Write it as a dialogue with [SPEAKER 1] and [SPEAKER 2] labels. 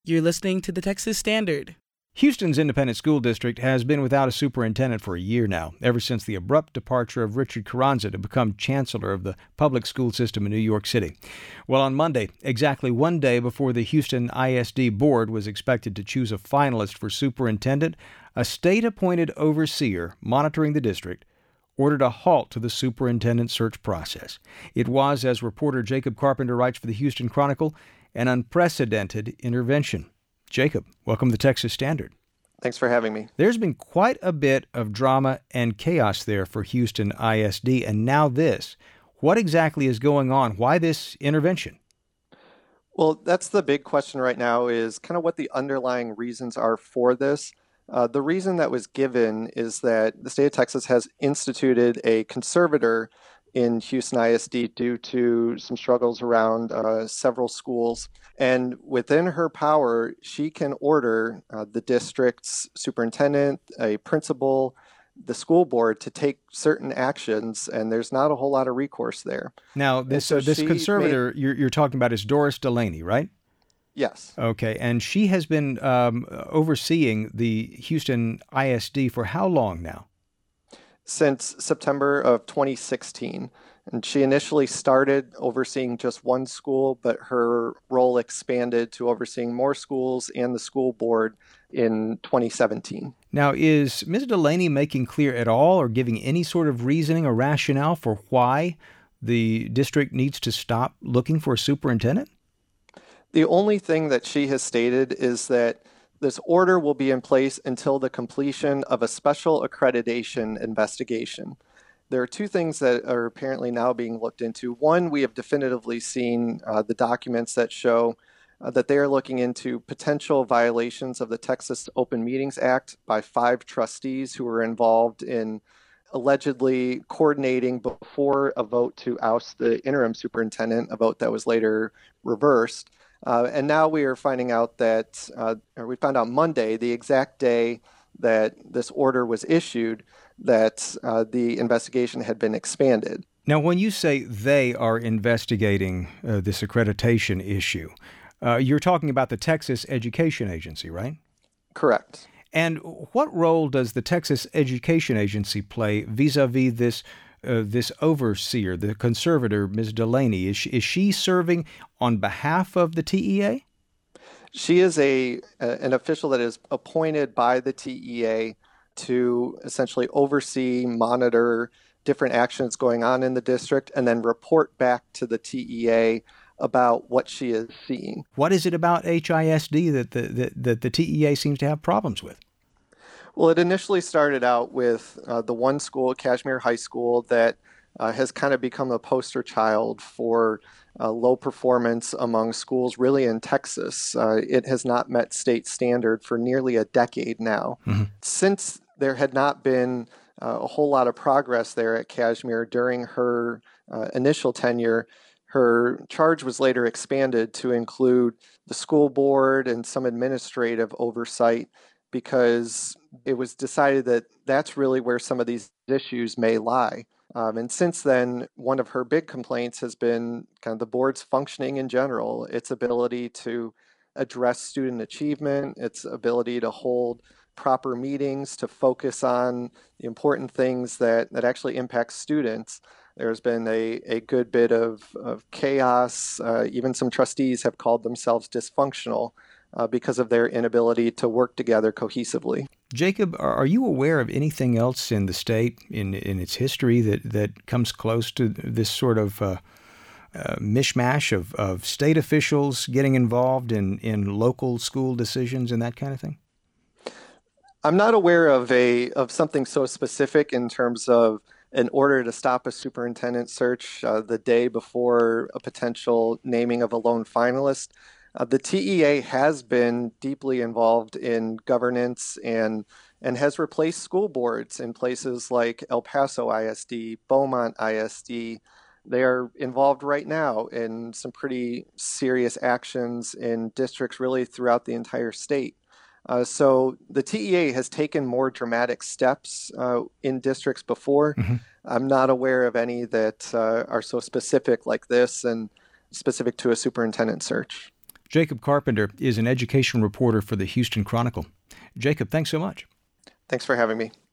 [SPEAKER 1] You're listening to the Texas Standard.
[SPEAKER 2] Houston's Independent School District has been without a superintendent for a year now, ever since the abrupt departure of Richard Carranza to become chancellor of the public school system in New York City. Well, on Monday, exactly one day before the Houston ISD board was expected to choose a finalist for superintendent, a state-appointed overseer monitoring the district ordered a halt to the superintendent search process. It was, as reporter Jacob Carpenter writes for the Houston Chronicle, an unprecedented intervention. Jacob, welcome to the Texas Standard.
[SPEAKER 3] Thanks for having me.
[SPEAKER 2] There's been quite a bit of drama and chaos there for Houston ISD, and now this. What exactly is going on? Why this intervention?
[SPEAKER 3] Well, that's the big question right now is kind of what the underlying reasons are for this. The reason that was given is that the state of Texas has instituted a conservator in Houston ISD due to some struggles around several schools. And within her power, she can order the district's superintendent, a principal, the school board to take certain actions, and there's not a whole lot of recourse there.
[SPEAKER 2] Now, this conservator you're talking about is Doris Delaney, right?
[SPEAKER 3] Yes.
[SPEAKER 2] Okay, and she has been overseeing the Houston ISD for how long now?
[SPEAKER 3] Since September of 2016. And she initially started overseeing just one school, but her role expanded to overseeing more schools and the school board in 2017.
[SPEAKER 2] Now, is Ms. Delaney making clear at all or giving any sort of reasoning or rationale for why the district needs to stop looking for a superintendent?
[SPEAKER 3] The only thing that she has stated is that this order will be in place until the completion of a special accreditation investigation. There are two things that are apparently now being looked into. One, we have definitively seen the documents that show that they are looking into potential violations of the Texas Open Meetings Act by 5 trustees who were involved in allegedly coordinating before a vote to oust the interim superintendent, a vote that was later reversed. And now we are finding out that, we found out Monday, the exact day that this order was issued, that the investigation had been expanded.
[SPEAKER 2] Now, when you say they are investigating this accreditation issue, you're talking about the Texas Education Agency, right?
[SPEAKER 3] Correct.
[SPEAKER 2] And what role does the Texas Education Agency play vis-a-vis this overseer, the conservator, Ms. Delaney? Is she serving on behalf of the TEA?
[SPEAKER 3] She is an official that is appointed by the TEA to essentially oversee, monitor different actions going on in the district, and then report back to the TEA about what she is seeing.
[SPEAKER 2] What is it about HISD that the TEA seems to have problems with?
[SPEAKER 3] Well, it initially started out with the one school, Kashmere High School, that has kind of become a poster child for low performance among schools really in Texas. It has not met state standard for nearly a decade now. Mm-hmm. Since there had not been a whole lot of progress there at Kashmere during her initial tenure, her charge was later expanded to include the school board and some administrative oversight, because it was decided that that's really where some of these issues may lie. And since then, one of her big complaints has been kind of the board's functioning in general, its ability to address student achievement, its ability to hold proper meetings, to focus on the important things that actually impact students. There's been a good bit of chaos. Even some trustees have called themselves dysfunctional because of their inability to work together cohesively.
[SPEAKER 2] Jacob, are you aware of anything else in the state, in its history, that comes close to this sort of mishmash of state officials getting involved in local school decisions and that kind of thing?
[SPEAKER 3] I'm not aware of something so specific in terms of an order to stop a superintendent search the day before a potential naming of a lone finalist. The TEA has been deeply involved in governance and has replaced school boards in places like El Paso ISD, Beaumont ISD. They are involved right now in some pretty serious actions in districts really throughout the entire state. So the TEA has taken more dramatic steps in districts before. Mm-hmm. I'm not aware of any that are so specific like this and specific to a superintendent search.
[SPEAKER 2] Jacob Carpenter is an education reporter for the Houston Chronicle. Jacob, thanks so much.
[SPEAKER 3] Thanks for having me.